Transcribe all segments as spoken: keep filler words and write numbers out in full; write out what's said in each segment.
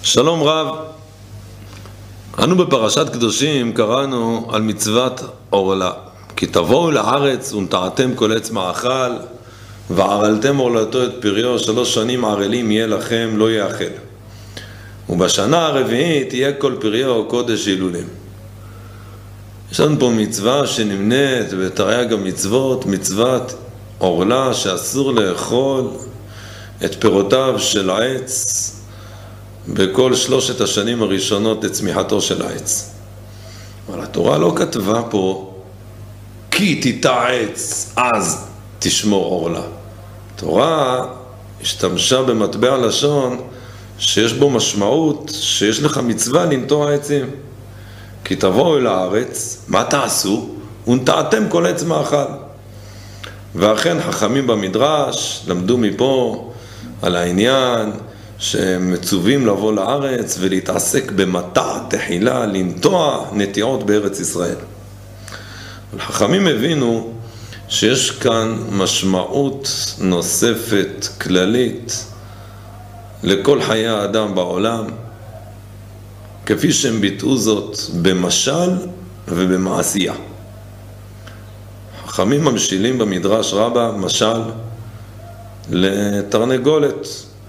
שלום רב, אנו בפרשת קדושים קראנו על מצוות עורלה. כי תבואו לארץ ונטעתם כל עץ מאכל וערלתם עורלתו את פריו, שלוש שנים ערלים יהיה לכם לא יאכל, ובשנה הרביעית יהיה כל פריו קודש הילולים. יש לנו פה מצווה שנמנית בתרי"ג המצוות, מצוות עורלה, שאסור לאכול את פירותיו של העץ בכל שלושת השנים הראשונות לצמיחתו של העץ. אבל התורה לא כתבה פה כי תיטע עץ אז תשמור עורלה. התורה השתמשה במטבע לשון שיש בו משמעות שיש לך מצווה לנטוע עצים. כי תבואו אל הארץ, מה תעשו? ונטעתם כל עץ מאכל. ואכן חכמים במדרש למדו מפה על העניין שהם מצווים לבוא לארץ ולהתעסק במטע תחילה, לנטוע נטיעות בארץ ישראל. חכמים הבינו שיש כאן משמעות נוספת כללית לכל חיי האדם בעולם, כפי שהם ביטאו זאת במשל ובמעשייה. חכמים ממשילים במדרש רבה משל לתרנגולת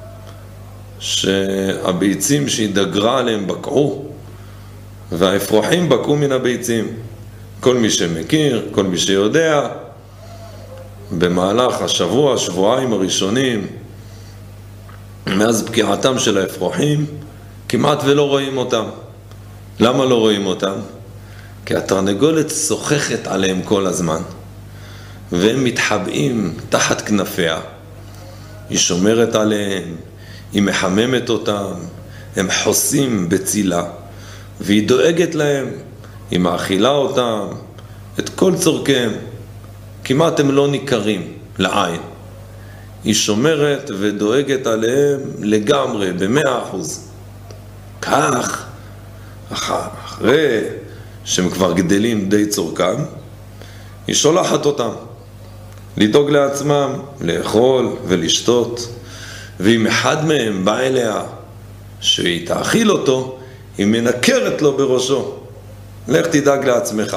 שהביצים שהיא דגרה עליהם בקעו והאפרוחים בקעו מן הביצים. כל מי שמכיר, כל מי שיודע, במהלך השבוע, שבועיים הראשונים מאז פקיעתם של האפרוחים כמעט ולא רואים אותם. למה לא רואים אותם? כי התרנגולת שוחחת עליהם כל הזמן והם מתחבאים תחת כנפיה. היא שומרת עליהם, היא מחממת אותם, הם חוסים בצילה והיא דואגת להם, היא מאכילה אותם את כל צורכיהם, כמעט הם לא ניכרים לעין. היא שומרת ודואגת עליהם לגמרי, במאה אחוז. כך, אחרי שהם כבר גדלים די צורכם, היא שולחת אותם לדאוג לעצמם, לאכול ולשתות. ואם אחד מהם בא אליה שהיא תאכיל אותו, היא מנקרת לו בראשו, לך תדאג לעצמך.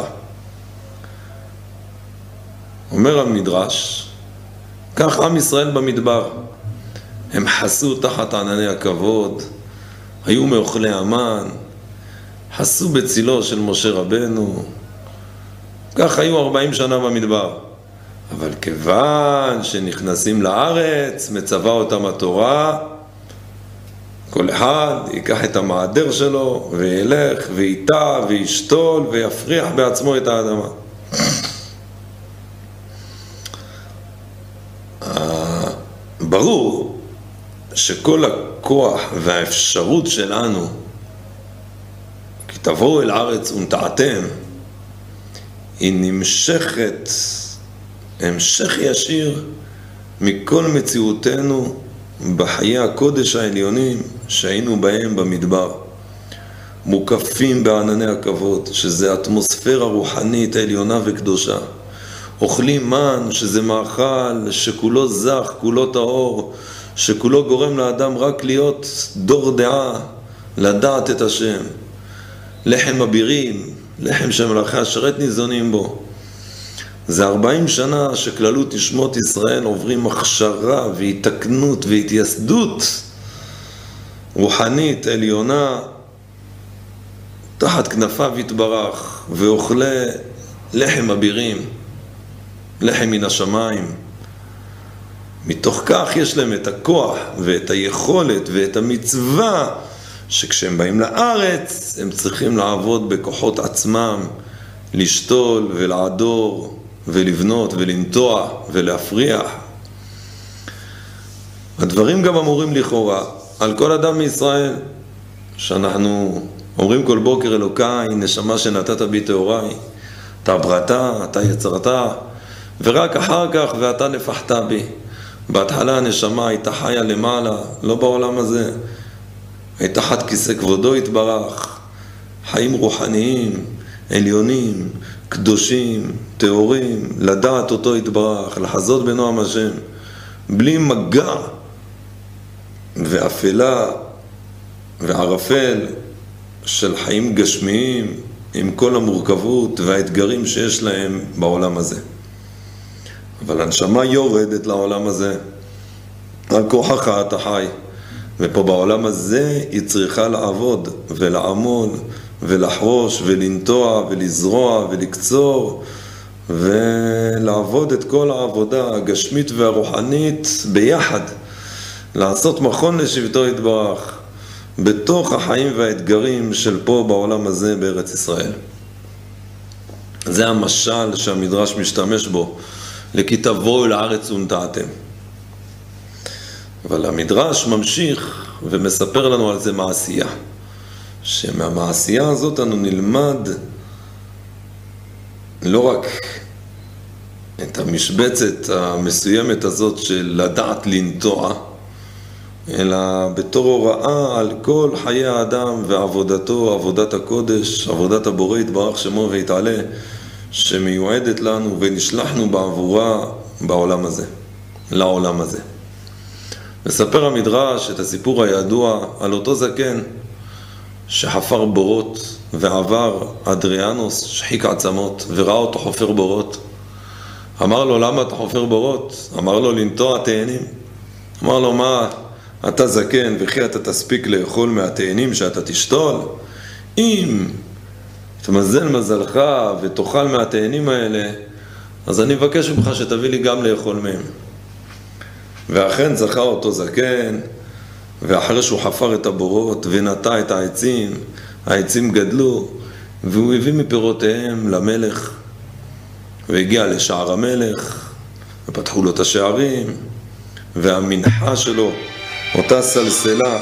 אומר המדרש, כך עם ישראל במדבר, הם חסו תחת ענני הכבוד, היו מאוכלי המן, חסו בצילו של משה רבנו, כך היו ארבעים שנה במדבר. אבל כיוון שנכנסים לארץ, מצווה אותם התורה, כל אחד ייקח את המעדר שלו וילך ויטע וישתול ויפריח בעצמו את האדמה. ברור שכל הכוח והאפשרות שלנו, כי תבואו אל הארץ ונטעתם, היא נמשכת המשך ישיר מכל מציאותנו בחיי הקודש העליונים שהיינו בהם במדבר, מוקפים בענני הכבוד, שזה אטמוספירה רוחנית עליונה וקדושה. אוכלים מן, שזה מאכל שכולו זך, כולו טהור, שכולו גורם לאדם רק להיות דור דעה, לדעת את השם. לחם אבירים, לחם שמלאכי השרת ניזונים בו. זה ארבעים שנה שכללות נשמות ישראל עוברים הכשרה והתקנות והתייסדות רוחנית עליונה תחת כנפיו יתברך, ואוכלי לחם אבירים, לחם מן השמיים. מתוך כך יש להם את הכוח ואת היכולת ואת המצווה שכשהם באים לארץ הם צריכים לעבוד בכוחות עצמם, לשתול ולעדור ולבנות ולנטוע ולהפריח. הדברים גם אמורים לכאורה על כל אדם מישראל, שאנחנו אומרים כל בוקר אלוקיי, נשמה שנתת בי טהוריי, אתה בראתה, אתה יצרתה, ורק אחר כך ואתה נפחת בי. בהתחלה הנשמה הייתה חיה למעלה, לא בעולם הזה, הייתה תחת כיסא כבודו יתברך, חיים רוחניים, עליונים, קדושים, טהורים, לדעת אותו יתברך, לחזות בנועם השם, בלי מגע ואפלה וערפל של חיים גשמיים עם כל המורכבות והאתגרים שיש להם בעולם הזה. אבל הנשמה יורדת לעולם הזה על כוחך אתה חי, ופה בעולם הזה היא צריכה לעבוד ולעמול ולחרוש ולנטוע ולזרוע ולקצור ולעבוד את כל העבודה הגשמית והרוחנית ביחד, לעשות מכון לשבטו יתברך בתוך החיים והאתגרים של פה בעולם הזה בארץ ישראל. זה המשל שהמדרש משתמש בו, לכי תבואו אל הארץ ונטעתם. אבל המדרש ממשיך ומספר לנו על זה מעשייה, שמהמעשייה הזאת אנו נלמד לא רק את המשבצת המסוימת הזאת של לדעת לנטוע, אלא בתור הוראה על כל חיי האדם ועבודתו, עבודת הקודש, עבודת הבורא יתברך שמו ויתעלה, שמיועדת לנו ונשלחנו בעבורה בעולם הזה, לעולם הזה. מספר המדרש את הסיפור הידוע על אותו זקן שחפר בורות ועבר אדריאנוס שחיק עצמות וראה אותו חופר בורות. אמר לו, למה אתה חופר בורות? אמר לו, לנטוע תאנים. אמר לו, מה, אתה זקן וכי אתה תספיק לאכול מהתאנים שאתה תשתול? אם תמזל מזלך ותאכל מהתאנים האלה, אז אני מבקש ממך שתביא לי גם לאכול מהם. ואכן זכה אותו זקן, ואחרי שהוא חפר את הבורות ונטע את העצים, העצים גדלו, והוא הביא מפירותיהם למלך, והגיע לשער המלך, ופתחו לו את השערים, והמנחה שלו, אותה סלסלה,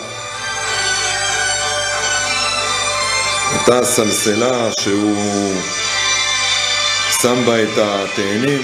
אותה סלסלה שהוא שם בה את התאנים,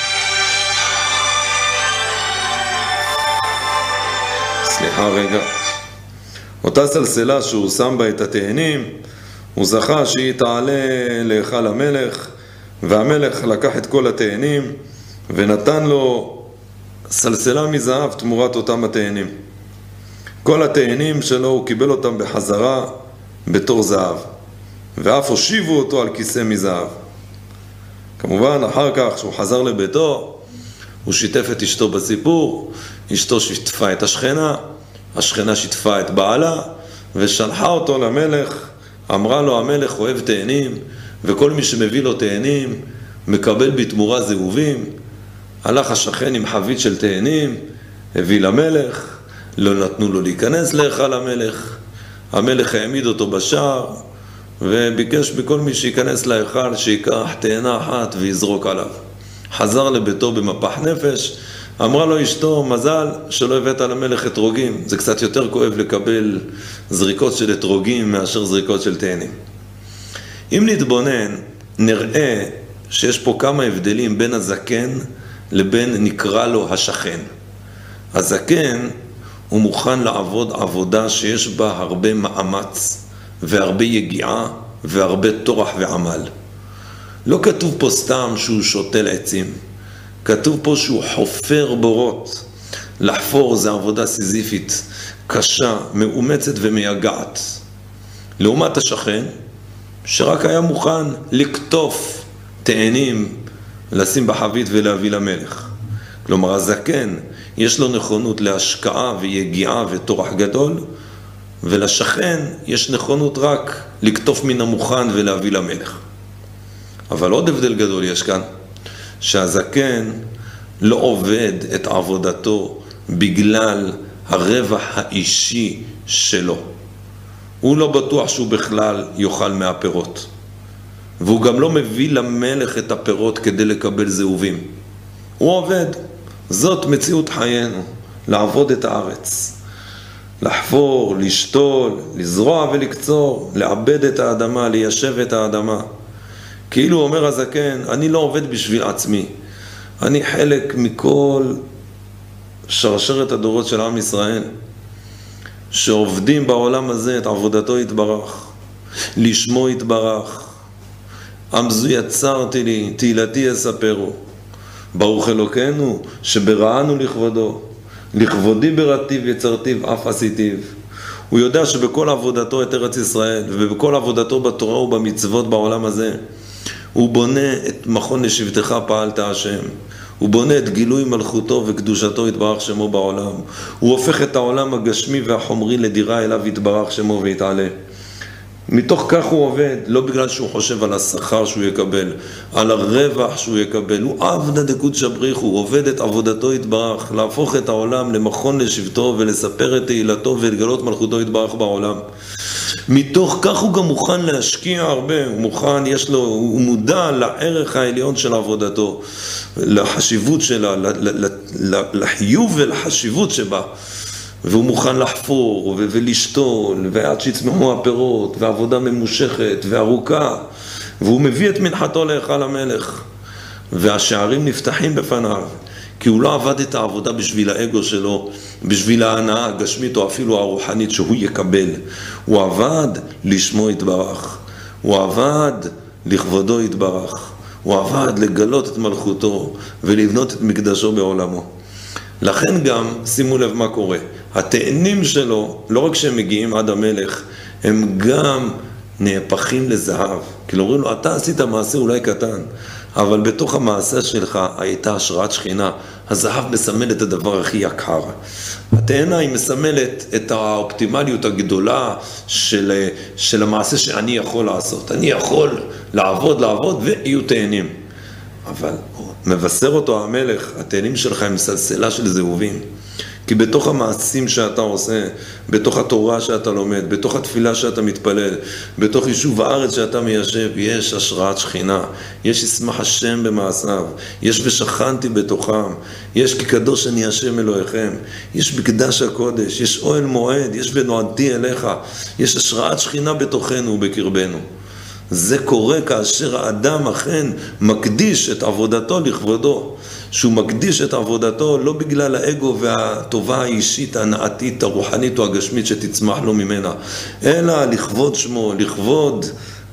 סליחה רגע, אותה סלסלה שהוא שם בה את התאנים, הוא זכה שהיא תעלה להיכל המלך, והמלך לקח את כל התאנים ונתן לו סלסלה מזהב תמורת אותם התאנים. כל התאנים שלו הוא קיבל אותם בחזרה בתור זהב, ואף הושיבו אותו על כיסא מזהב. כמובן אחר כך שהוא חזר לביתו הוא שיתף את אשתו בסיפור, אשתו שיתפה את השכנה, השכנה שיתפה את בעלה ושלחה אותו למלך. אמרה לו, המלך אוהב תאנים וכל מי שמביא לו תאנים מקבל בתמורה זהובים. הלך השכן עם חבית של תאנים, הביא למלך, לא נתנו לו להיכנס להיכל המלך. המלך העמיד אותו בשער וביקש בכל מי שייכנס להיכל שיקח תאנה אחת ויזרוק עליו. חזר לביתו במפח נפש. אמרה לו אשתו, מזל שלא הבאת למלך אתרוגים, זה קצת יותר כואב לקבל זריקות של אתרוגים מאשר זריקות של תאנים. אם נתבונן נראה שיש פה כמה הבדלים בין הזקן לבין נקרא לו השכן. הזקן הוא מוכן לעבוד עבודה שיש בה הרבה מאמץ והרבה יגיעה והרבה תורח ועמל. לא כתוב פה סתם שהוא שותל עצים, כתוב פה שהוא חופר בורות. לחפור זה עבודה סיזיפית, קשה, מאומצת ומייגעת. לעומת השכן שרק היה מוכן לקטוף תאנים, לשים בחבית ולהביא למלך. כלומר הזקן יש לו נכונות להשקעה ויגיעה ותורח גדול, ולשכן יש נכונות רק לקטוף מן המוכן ולהביא למלך. אבל עוד הבדל גדול יש כאן, שהזקן לא עובד את עבודתו בגלל הרווח האישי שלו. הוא לא בטוח שהוא בכלל יאכל מהפירות, והוא גם לא מביא למלך את הפירות כדי לקבל זהובים. הוא עובד, זאת מציאות חיינו, לעבוד את הארץ, לחפור, לשתול, לזרוע ולקצור, לעבד את האדמה, ליישב את האדמה. כאילו אומר הזקן, אני לא עובד בשביל עצמי, אני חלק מכל שרשרת הדורות של עם ישראל, שעובדים בעולם הזה את עבודתו יתברך, לשמו יתברך. עם זו יצרתי לי, תהילתי יספרו, ברוך אלוקינו שבראנו לכבודו, לכבודי ברטיב יצרתיו אף עשיתיו. הוא יודע שבכל עבודתו את ארץ ישראל, ובכל עבודתו בתורה ובמצוות בעולם הזה, הוא בונה את מכון לשבטך פעלת השם. הוא בונה את גילוי מלכותו וקדושתו יתברך שמו בעולם. הוא הופך את העולם הגשמי והחומרי לדירה אליו יתברך שמו ויתעלה. מתוך כך הוא עובד, לא בגלל שהוא חושב על השכר שהוא יקבל, על הרווח שהוא יקבל. הוא עבדא דקודשא בריחו, הוא עובד את עבודתו יתברך, להפוך את העולם למכון לשבטו ולספר את תהילתו ולגלות מלכותו יתברך בעולם. מתוך כך הוא גם מוכן להשקיע הרבה, הוא מוכן, יש לו, הוא מודע לערך העליון של עבודתו, לחשיבות שלה, לחיוב ולחשיבות שבה. והוא מוכן לחפור ולשתול, ועד שיצמחו הפירות, ועבודה ממושכת וארוכה, והוא מביא את מנחתו להיכל המלך, והשערים נפתחים בפניו, כי הוא לא עבד את העבודה בשביל האגו שלו, בשביל ההנאה הגשמית או אפילו הרוחנית שהוא יקבל. הוא עבד לשמו יתברך, הוא עבד לכבודו יתברך, הוא עבד לגלות את מלכותו ולבנות את מקדשו בעולמו. לכן גם, שימו לב מה קורה, התאנים שלו, לא רק שהם מגיעים עד המלך, הם גם נהפכים לזהב. כאילו אומרים לו, אתה עשית מעשה אולי קטן, אבל בתוך המעשה שלך הייתה השראת שכינה. הזהב מסמל את הדבר הכי יקר. התאנה היא מסמלת את האופטימליות הגדולה של, של המעשה שאני יכול לעשות. אני יכול לעבוד, לעבוד, ויהיו תאנים. אבל מבשר אותו המלך, התאנים שלך הם סלסלה של זהובים. כי בתוך המעשים שאתה עושה, בתוך התורה שאתה לומד, בתוך התפילה שאתה מתפלל, בתוך יישוב הארץ שאתה מיישב, יש השראת שכינה, יש ישמח השם במעשיו, יש ושכנתי בתוכם, יש כי קדוש אני השם אלוהיכם, יש מקדש הקודש, יש אוהל מועד, יש ונועדתי אליך, יש השראת שכינה בתוכנו ובקרבנו. זה קורה כאשר האדם אכן מקדיש את עבודתו לכבודו, שהוא מקדיש את עבודתו לא בגלל האגו והטובה האישית, הנעתית, הרוחנית או הגשמית שתצמח לו ממנה, אלא לכבוד שמו, לכבוד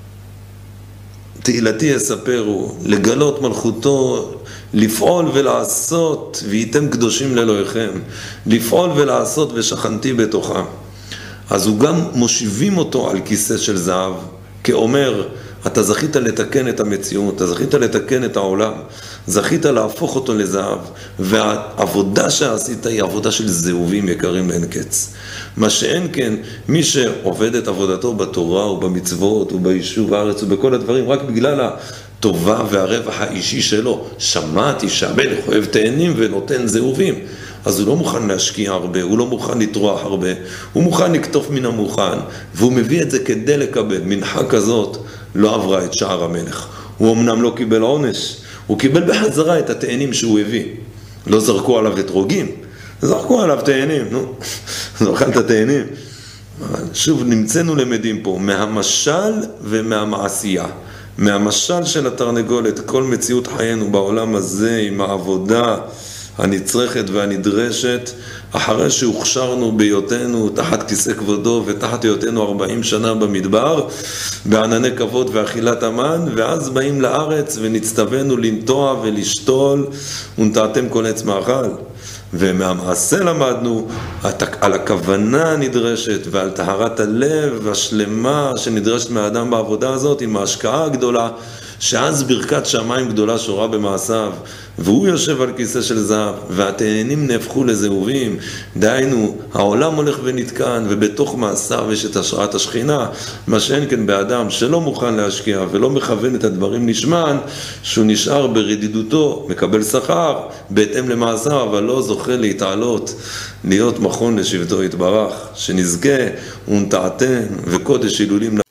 תהילתי יספרו, לגלות מלכותו, לפעול ולעשות וייתם קדושים לאלוהיכם, לפעול ולעשות ושכנתי בתוכם. אז הוא גם מושיבים אותו על כיסא של זהב, כאומר, אתה זכית לתקן את המציאות, אתה זכית לתקן את העולם, זכית להפוך אותו לזהב, והעבודה שעשית היא עבודה של זהובים יקרים לאין קץ. מה שאין כן, מי שעובד את עבודתו בתורה ובמצוות וביישוב הארץ ובכל הדברים, רק בגלל הטובה והרווח האישי שלו, שמעתי שהמלך אוהב תאנים ונותן זהובים, אז הוא לא מוכן להשקיע הרבה, הוא לא מוכן לטרוח הרבה, הוא מוכן לקטוף מן המוכן, והוא מביא את זה כדי לקבל. מנחה כזאת לא עברה את שער המלך. הוא אמנם לא קיבל עונש, הוא קיבל בחזרה את התאנים שהוא הביא. לא זרקו עליו אתרוגים, זרקו עליו תאנים, נו, זרקו את התאנים. שוב, נמצאנו למדים פה, מהמשל ומהמעשייה. מהמשל של התרנגולת, כל מציאות חיינו בעולם הזה עם העבודה הנצרכת והנדרשת, אחרי שהוכשרנו בהיותנו תחת כיסא כבודו ותחת היותנו ארבעים שנה במדבר, בענני כבוד ואכילת המן, ואז באים לארץ ונצטווינו לנטוע ולשתול ונטעתם כל עץ מאכל. ומהמעשה למדנו על הכוונה הנדרשת ועל טהרת הלב השלמה שנדרשת מהאדם בעבודה הזאת, עם ההשקעה הגדולה, שאז ברכת שמיים גדולה שורה במעשיו, והוא יושב על כיסא של זהב, והתאנים נהפכו לזהובים. דהיינו, העולם הולך ונתקן, ובתוך מעשיו יש את השראת השכינה, מה שאין כן באדם שלא מוכן להשקיע ולא מכוון את הדברים נשמן, שהוא נשאר ברדידותו, מקבל שכר בהתאם למעשיו, אבל לא זוכה להתעלות, להיות מכון לשבטו יתברך, שנזכה ונטעתם וקודש הילולים